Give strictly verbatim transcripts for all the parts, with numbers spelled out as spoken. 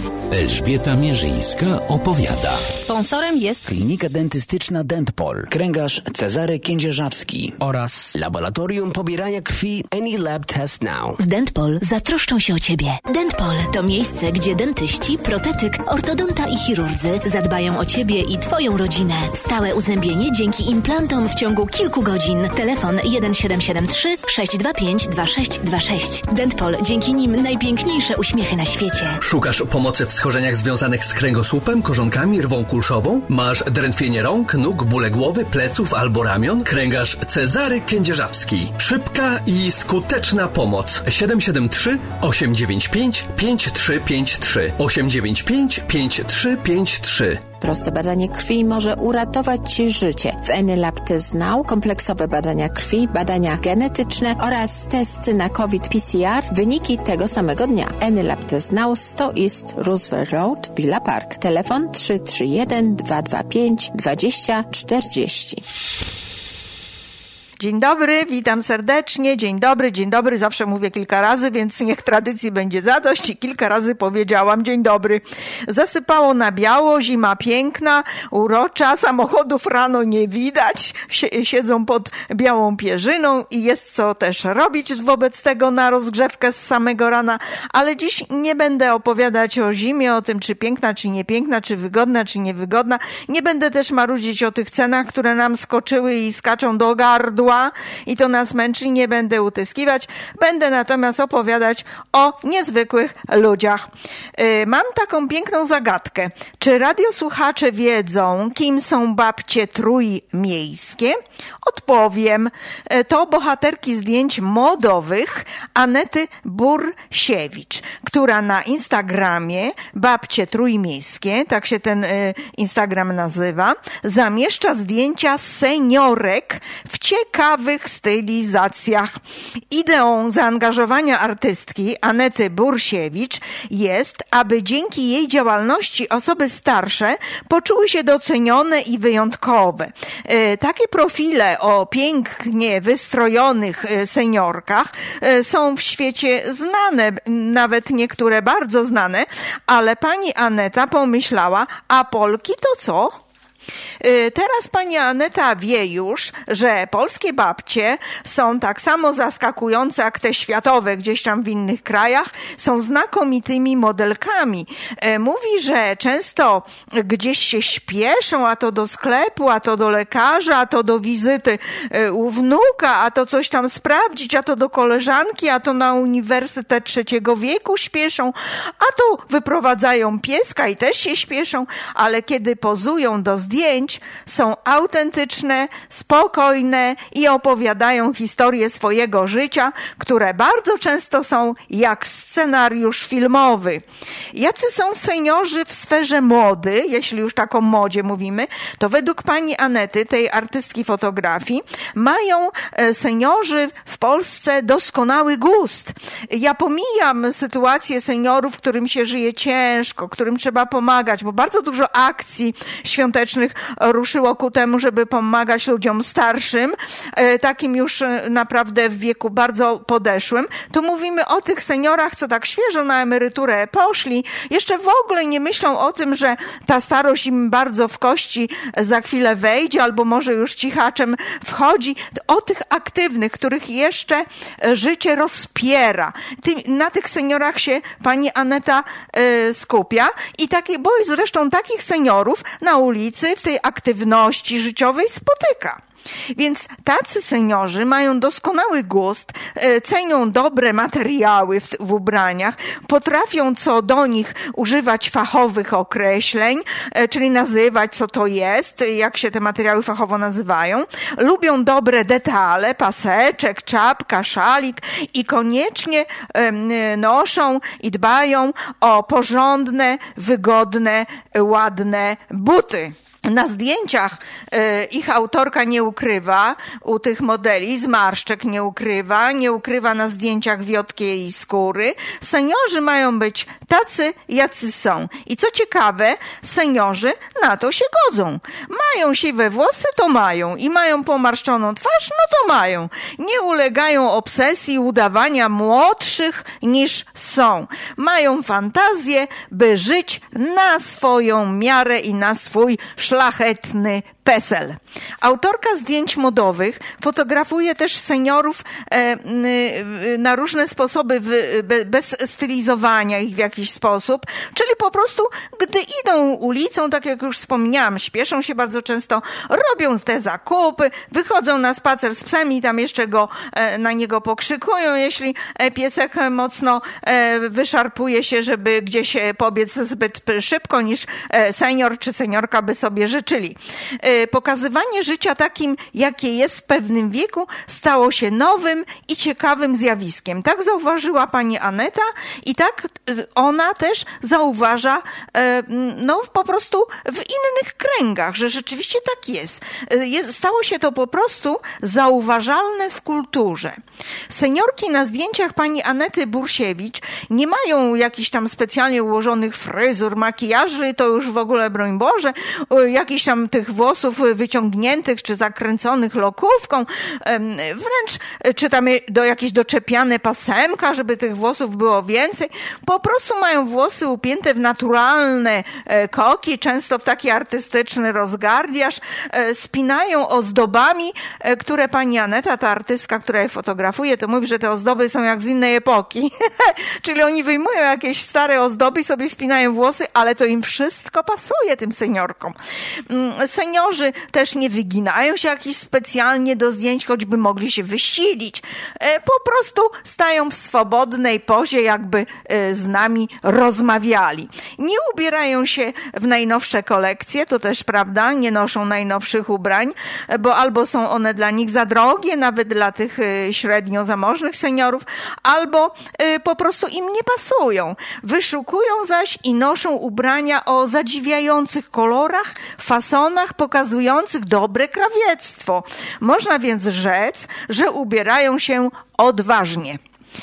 Elżbieta Mierzyńska opowiada. Sponsorem jest Klinika Dentystyczna Dentpol, kręgarz Cezary Kędzierzawski oraz Laboratorium Pobierania Krwi Any Lab Test Now. W Dentpol zatroszczą się o Ciebie. Dentpol to miejsce, gdzie dentyści, protetyk, ortodonta i chirurdzy zadbają o Ciebie i Twoją rodzinę. Stałe uzębienie dzięki implantom w ciągu kilku godzin. Telefon jeden siedem siedem trzy sześć dwa pięć dwa sześć dwa sześć. Dentpol, dzięki nim najpiękniejsze uśmiechy na świecie. Szukasz pomocy w schorzeniach związanych z kręgosłupem, korzonkami, rwą kulszową? Masz drętwienie rąk, nóg, bóle głowy, pleców albo ramion? Kręgarz Cezary Kędzierzawski. Szybka i skuteczna pomoc. siedem siedem trzy osiem dziewięć pięć pięć trzy pięć trzy osiem dziewięć pięć pięć trzy pięć trzy. Proste badanie krwi może uratować Ci życie. W Any Lab Test Now kompleksowe badania krwi, badania genetyczne oraz testy na COVID P C R. Wyniki tego samego dnia. Any Lab Test Now sto East Roosevelt Road, Villa Park. Telefon trzy trzy jeden dwa dwa pięć dwadzieścia czterdzieści. Dzień dobry, witam serdecznie. Dzień dobry, dzień dobry. Zawsze mówię kilka razy, więc niech tradycji będzie zadość i kilka razy powiedziałam dzień dobry. Zasypało na biało, zima piękna, urocza, samochodów rano nie widać, siedzą pod białą pierzyną i jest co też robić wobec tego na rozgrzewkę z samego rana, ale dziś nie będę opowiadać o zimie, o tym czy piękna, czy niepiękna, czy wygodna, czy niewygodna. Nie będę też marudzić o tych cenach, które nam skoczyły i skaczą do gardła i to nas męczy, nie będę utyskiwać. Będę natomiast opowiadać o niezwykłych ludziach. Yy, mam taką piękną zagadkę. Czy radiosłuchacze wiedzą, kim są babcie trójmiejskie? Odpowiem. Yy, to bohaterki zdjęć modowych Anety Bursiewicz, która na Instagramie Babcie Trójmiejskie, tak się ten yy, Instagram nazywa, zamieszcza zdjęcia seniorek w ciekawych stylizacjach. Ideą zaangażowania artystki Anety Bursiewicz jest, aby dzięki jej działalności osoby starsze poczuły się docenione i wyjątkowe. E, takie profile o pięknie wystrojonych seniorkach e, są w świecie znane, nawet niektóre bardzo znane, ale pani Aneta pomyślała, a Polki to co? Teraz pani Aneta wie już, że polskie babcie są tak samo zaskakujące jak te światowe gdzieś tam w innych krajach, są znakomitymi modelkami. Mówi, że często gdzieś się śpieszą, a to do sklepu, a to do lekarza, a to do wizyty u wnuka, a to coś tam sprawdzić, a to do koleżanki, a to na Uniwersytet Trzeciego Wieku śpieszą, a to wyprowadzają pieska i też się śpieszą, ale kiedy pozują do zdjęć, są autentyczne, spokojne i opowiadają historie swojego życia, które bardzo często są jak scenariusz filmowy. Jacy są seniorzy w sferze mody, jeśli już tak o modzie mówimy, to według pani Anety, tej artystki fotografii, mają seniorzy w Polsce doskonały gust. Ja pomijam sytuację seniorów, którym się żyje ciężko, którym trzeba pomagać, bo bardzo dużo akcji świątecznych ruszyło ku temu, żeby pomagać ludziom starszym, takim już naprawdę w wieku bardzo podeszłym. Tu mówimy o tych seniorach, co tak świeżo na emeryturę poszli, jeszcze w ogóle nie myślą o tym, że ta starość im bardzo w kości za chwilę wejdzie, albo może już cichaczem wchodzi. O tych aktywnych, których jeszcze życie rozpiera. Na tych seniorach się pani Aneta y, skupia i takie, bo zresztą takich seniorów na ulicy w tej aktywności życiowej spotyka. Więc tacy seniorzy mają doskonały gust, cenią dobre materiały w, w ubraniach, potrafią co do nich używać fachowych określeń, czyli nazywać co to jest, jak się te materiały fachowo nazywają, lubią dobre detale, paseczek, czapka, szalik i koniecznie noszą i dbają o porządne, wygodne, ładne buty. Na zdjęciach y, ich autorka nie ukrywa, u tych modeli zmarszczek nie ukrywa, nie ukrywa na zdjęciach wiotkiej skóry. Seniorzy mają być tacy, jacy są. I co ciekawe, seniorzy na to się godzą. Mają siwe włosy, to mają. I mają pomarszczoną twarz, no to mają. Nie ulegają obsesji udawania młodszych niż są. Mają fantazję, by żyć na swoją miarę i na swój szlachetny PESEL. Autorka zdjęć modowych fotografuje też seniorów e, na różne sposoby, w, be, bez stylizowania ich w jakiś sposób, czyli po prostu, gdy idą ulicą, tak jak już wspomniałam, śpieszą się bardzo często, robią te zakupy, wychodzą na spacer z psem i tam jeszcze go, e, na niego pokrzykują, jeśli piesek mocno e, wyszarpuje się, żeby gdzieś pobiec zbyt szybko, niż senior czy seniorka by sobie życzyli. E, Pokazywanie życia takim, jakie jest w pewnym wieku, stało się nowym i ciekawym zjawiskiem. Tak zauważyła pani Aneta i tak ona też zauważa no po prostu w innych kręgach, że rzeczywiście tak jest. Stało się to po prostu zauważalne w kulturze. Seniorki na zdjęciach pani Anety Bursiewicz nie mają jakichś tam specjalnie ułożonych fryzur, makijaży, to już w ogóle broń Boże, jakichś tam tych włosów wyciągniętych czy zakręconych lokówką, wręcz czy tam do jakieś doczepiane pasemka, żeby tych włosów było więcej. Po prostu mają włosy upięte w naturalne koki, często w taki artystyczny rozgardiaż, spinają ozdobami, które pani Aneta, ta artystka, która je fotografuje, to mówi, że te ozdoby są jak z innej epoki. Czyli oni wyjmują jakieś stare ozdoby i sobie wpinają włosy, ale to im wszystko pasuje, tym seniorkom. Seniorzy też nie wyginają się jakiś specjalnie do zdjęć, choćby mogli się wysilić. Po prostu stają w swobodnej pozie, jakby z nami rozmawiali. Nie ubierają się w najnowsze kolekcje, to też prawda, nie noszą najnowszych ubrań, bo albo są one dla nich za drogie, nawet dla tych średnio zamożnych seniorów, albo po prostu im nie pasują. Wyszukują zaś i noszą ubrania o zadziwiających kolorach, fasonach, pokazujących dobre krawiectwo. Można więc rzec, że ubierają się odważnie.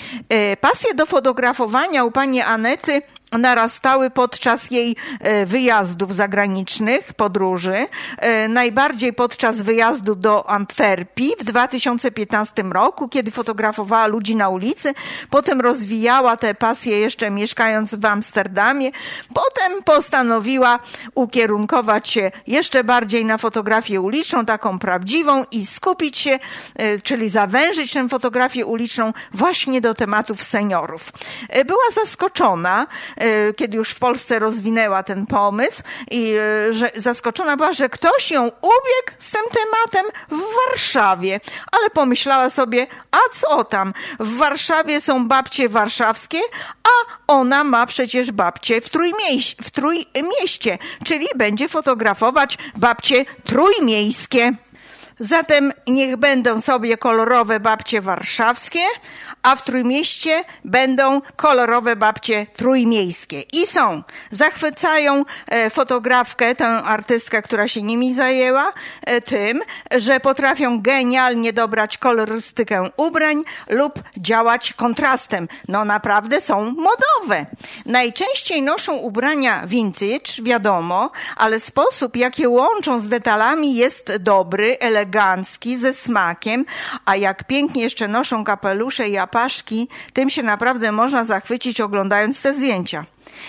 Pasje do fotografowania u pani Anety narastały podczas jej wyjazdów zagranicznych, podróży. Najbardziej podczas wyjazdu do Antwerpii w dwa tysiące piętnastym roku, kiedy fotografowała ludzi na ulicy. Potem rozwijała te pasje jeszcze mieszkając w Amsterdamie. Potem postanowiła ukierunkować się jeszcze bardziej na fotografię uliczną, taką prawdziwą i skupić się, czyli zawężyć tę fotografię uliczną właśnie do tematów seniorów. Była zaskoczona, kiedy już w Polsce rozwinęła ten pomysł i że zaskoczona była, że ktoś ją ubiegł z tym tematem w Warszawie. Ale pomyślała sobie, a co tam? W Warszawie są babcie warszawskie, a ona ma przecież babcie w, trójmieś- w Trójmieście, czyli będzie fotografować babcie trójmiejskie. Zatem niech będą sobie kolorowe babcie warszawskie, a w Trójmieście będą kolorowe babcie trójmiejskie. I są. Zachwycają fotografkę, tę artystkę, która się nimi zajęła, tym, że potrafią genialnie dobrać kolorystykę ubrań lub działać kontrastem. No naprawdę są modowe. Najczęściej noszą ubrania vintage, wiadomo, ale sposób, jak je łączą z detalami, jest dobry, elegancki, ze smakiem, a jak pięknie jeszcze noszą kapelusze i apaszki, tym się naprawdę można zachwycić, oglądając te zdjęcia.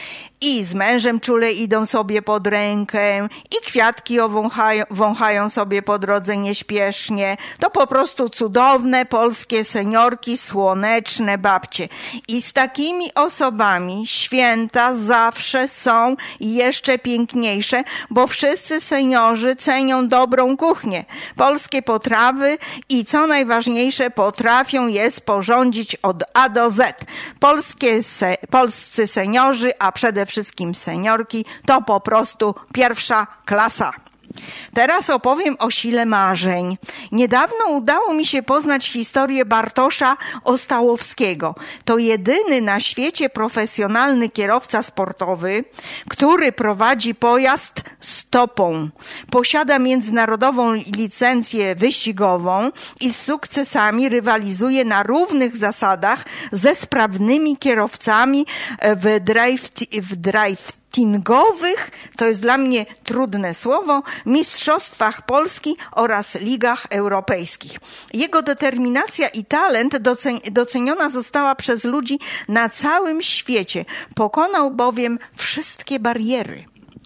I z mężem czule idą sobie pod rękę i kwiatki owąchają, wąchają sobie po drodze nieśpiesznie. To po prostu cudowne polskie seniorki, słoneczne babcie. I z takimi osobami święta zawsze są jeszcze piękniejsze, bo wszyscy seniorzy cenią dobrą kuchnię, polskie potrawy i co najważniejsze, potrafią je sporządzić od A do Z. Polskie se, polscy seniorzy, a przede wszystkim seniorki, to po prostu pierwsza klasa. Teraz opowiem o sile marzeń. Niedawno udało mi się poznać historię Bartosza Ostałowskiego. To jedyny na świecie profesjonalny kierowca sportowy, który prowadzi pojazd stopą. Posiada międzynarodową licencję wyścigową i z sukcesami rywalizuje na równych zasadach ze sprawnymi kierowcami w drive, w drive tingowych, to jest dla mnie trudne słowo, mistrzostwach Polski oraz ligach europejskich. Jego determinacja i talent doceniona została przez ludzi na całym świecie. Pokonał bowiem wszystkie bariery.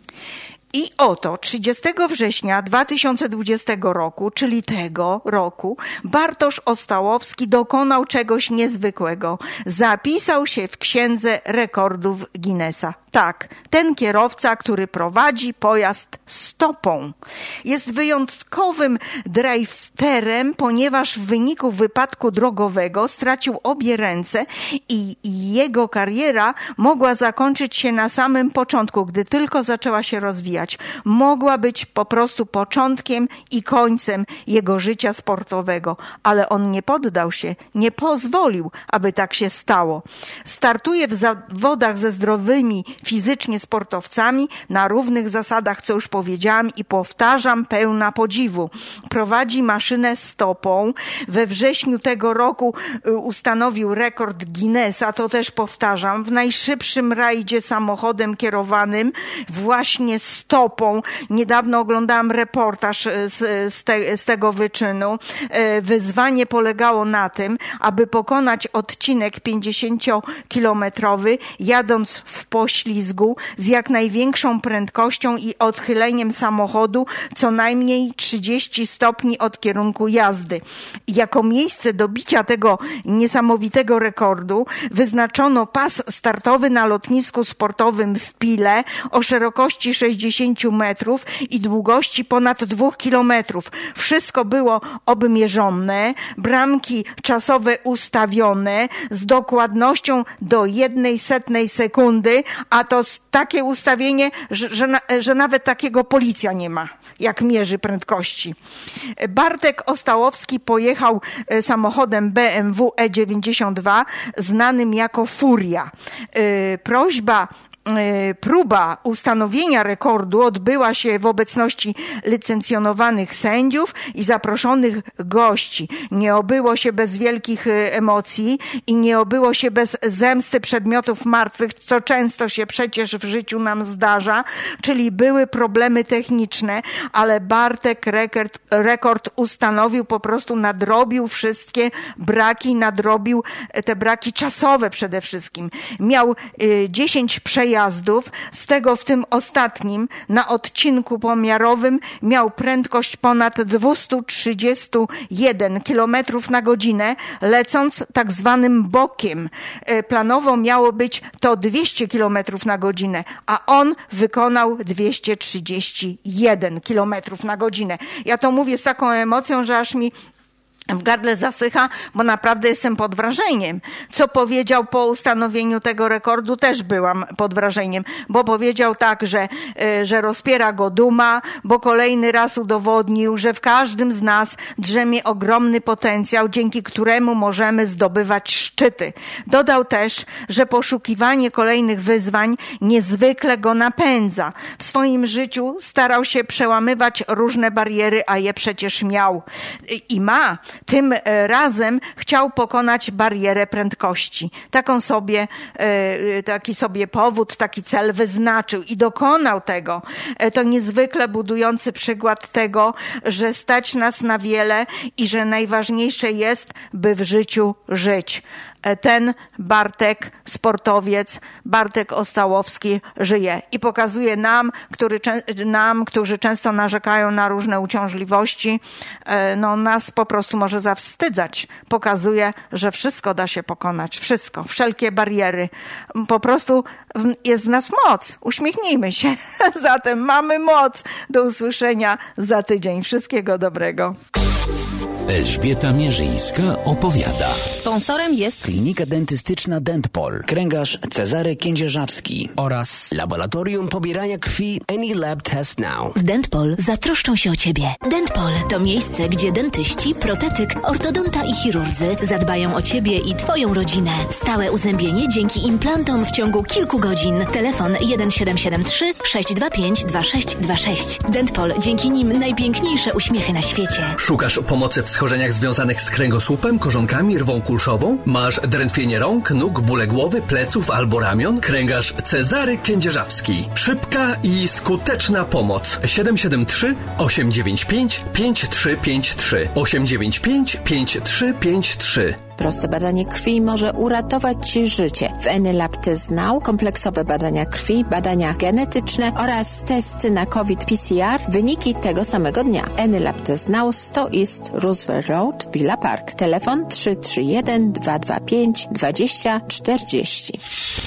I oto trzydziestego września dwa tysiące dwudziestego roku, czyli tego roku, Bartosz Ostałowski dokonał czegoś niezwykłego. Zapisał się w Księdze Rekordów Guinnessa. Tak, ten kierowca, który prowadzi pojazd stopą. Jest wyjątkowym driverem, ponieważ w wyniku wypadku drogowego stracił obie ręce i jego kariera mogła zakończyć się na samym początku, gdy tylko zaczęła się rozwijać. Mogła być po prostu początkiem i końcem jego życia sportowego, ale on nie poddał się, nie pozwolił, aby tak się stało. Startuje w zawodach ze zdrowymi fizycznie sportowcami na równych zasadach, co już powiedziałam i powtarzam, pełna podziwu. Prowadzi maszynę stopą. We wrześniu tego roku ustanowił rekord Guinnessa, to też powtarzam, w najszybszym rajdzie samochodem kierowanym właśnie stopą. Niedawno oglądałam reportaż z, z, te, z tego wyczynu. Wyzwanie polegało na tym, aby pokonać odcinek pięćdziesięciokilometrowy, jadąc w poślizgu z jak największą prędkością i odchyleniem samochodu co najmniej trzydzieści stopni od kierunku jazdy. Jako miejsce do bicia tego niesamowitego rekordu wyznaczono pas startowy na lotnisku sportowym w Pile o szerokości sześćdziesiąt metrów i długości ponad dwóch kilometrów. Wszystko było obmierzone, bramki czasowe ustawione z dokładnością do jednej setnej sekundy, a to takie ustawienie, że, że, że nawet takiego policja nie ma, jak mierzy prędkości. Bartek Ostałowski pojechał samochodem B M W E dziewięćdziesiąt dwa, znanym jako Furia. Prośba Próba ustanowienia rekordu odbyła się w obecności licencjonowanych sędziów i zaproszonych gości. Nie obyło się bez wielkich emocji i nie obyło się bez zemsty przedmiotów martwych, co często się przecież w życiu nam zdarza, czyli były problemy techniczne, ale Bartek rekord, rekord ustanowił, po prostu nadrobił wszystkie braki, nadrobił te braki czasowe przede wszystkim. Miał dziesięć przejazdów, z tego w tym ostatnim na odcinku pomiarowym miał prędkość ponad dwieście trzydzieści jeden kilometrów na godzinę, lecąc tak zwanym bokiem. Planowo miało być to dwieście kilometrów na godzinę, a on wykonał dwieście trzydzieści jeden kilometrów na godzinę. Ja to mówię z taką emocją, że aż mi w gardle zasycha, bo naprawdę jestem pod wrażeniem. Co powiedział po ustanowieniu tego rekordu, też byłam pod wrażeniem, bo powiedział tak, że, że rozpiera go duma, bo kolejny raz udowodnił, że w każdym z nas drzemie ogromny potencjał, dzięki któremu możemy zdobywać szczyty. Dodał też, że poszukiwanie kolejnych wyzwań niezwykle go napędza. W swoim życiu starał się przełamywać różne bariery, a je przecież miał i ma. Tym razem chciał pokonać barierę prędkości. Taką sobie, taki sobie powód, taki cel wyznaczył i dokonał tego. To niezwykle budujący przykład tego, że stać nas na wiele i że najważniejsze jest, by w życiu żyć. Ten Bartek, sportowiec, Bartek Ostałowski żyje i pokazuje nam, który, nam, którzy często narzekają na różne uciążliwości, no nas po prostu może zawstydzać. Pokazuje, że wszystko da się pokonać, wszystko, wszelkie bariery. Po prostu jest w nas moc. Uśmiechnijmy się. Zatem mamy moc. Do usłyszenia za tydzień. Wszystkiego dobrego. Elżbieta Mierzyńska opowiada. Sponsorem jest Klinika Dentystyczna Dentpol, kręgarz Cezary Kędzierzawski oraz Laboratorium Pobierania Krwi AnyLab Test Now. W Dentpol zatroszczą się o Ciebie. Dentpol to miejsce, gdzie dentyści, protetyk, ortodonta i chirurdzy zadbają o Ciebie i Twoją rodzinę. Stałe uzębienie dzięki implantom w ciągu kilku godzin. Telefon jeden siedem siedem trzy sześć dwa pięć dwa sześć dwa sześć. Dentpol, dzięki nim najpiękniejsze uśmiechy na świecie. Szukasz pomocy w schorzeniach związanych z kręgosłupem, korzonkami, rwą kulszową? Masz drętwienie rąk, nóg, bóle głowy, pleców albo ramion? Kręgarz Cezary Kędzierzawski. Szybka i skuteczna pomoc. siedem siedem trzy osiem dziewięć pięć pięć trzy pięć trzy osiem dziewięć pięć pięć trzy pięć trzy. Proste badanie krwi może uratować Ci życie. W AnyLab Test Now kompleksowe badania krwi, badania genetyczne oraz testy na COVID P C R, wyniki tego samego dnia. AnyLab Test Now sto East Roosevelt Road, Villa Park. Telefon trzy trzy jeden dwa dwa pięć dwadzieścia czterdzieści.